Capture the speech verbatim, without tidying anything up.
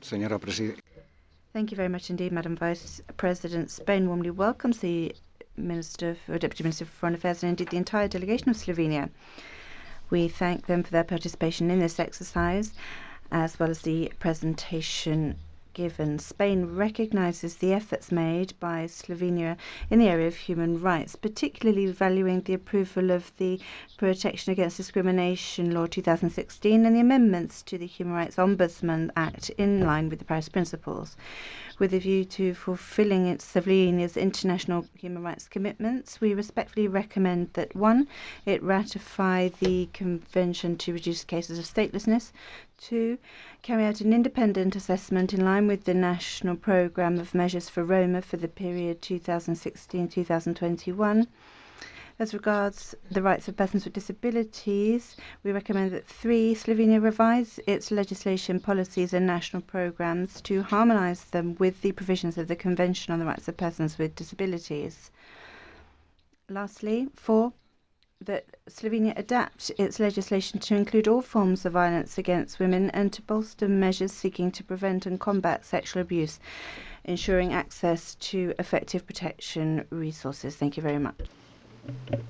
señora presidenta. Thank you very much indeed, Madam Vice President. Spain warmly welcomes the Minister for Deputy Minister for Foreign Affairs and indeed the entire delegation of Slovenia. We thank them for their participation in this exercise, as well as the presentation given. Spain recognises the efforts made by Slovenia in the area of human rights, particularly valuing the approval of the Protection Against Discrimination Law two thousand sixteen and the amendments to the Human Rights Ombudsman Act in line with the Paris Principles. With a view to fulfilling its Slovenia's international human rights commitments, we respectfully recommend that one, it ratify the Convention to reduce cases of statelessness, two, carry out an independent assessment in line with the National Programme of Measures for Roma for the period two thousand sixteen to two thousand twenty-one. As regards the rights of persons with disabilities, we recommend that three, Slovenia revise its legislation, policies and national programmes to harmonise them with the provisions of the Convention on the Rights of Persons with Disabilities. Lastly, four, that Slovenia adapt its legislation to include all forms of violence against women and to bolster measures seeking to prevent and combat sexual abuse, ensuring access to effective protection resources. Thank you very much.